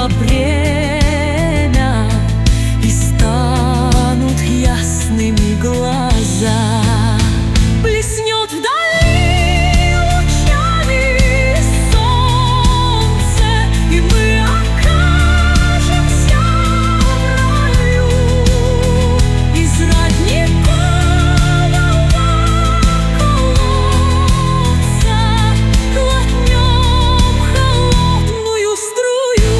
настало время, и станут ясными глаза. Блеснет вдали лучами солнце, и мы окажемся в раю. Из родникового колодца глотнем холодную струю.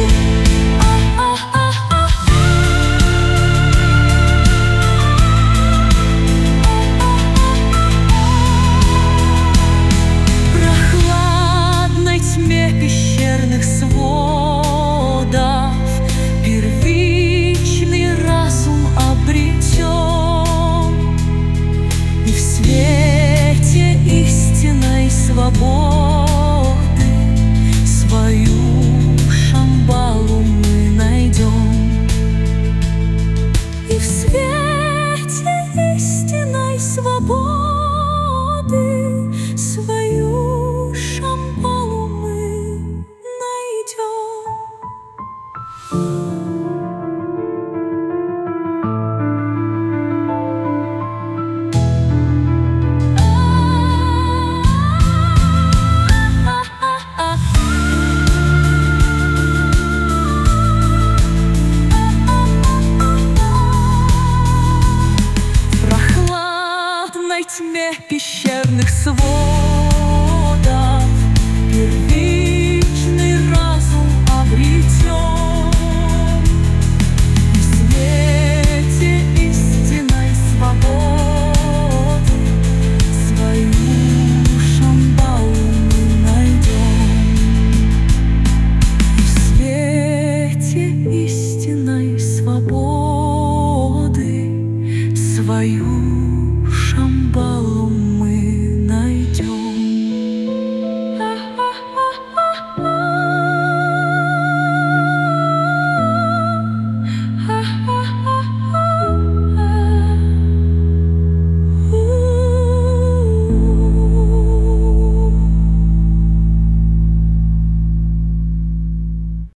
Прохладной тьме пещерных сводов первичный разум обретен, и в свете истинной свободы свою Шамбалу мы найдем. И в свете истинной свободы свою Шамбалу мы найдем. В прохладной тьме пещерных сводов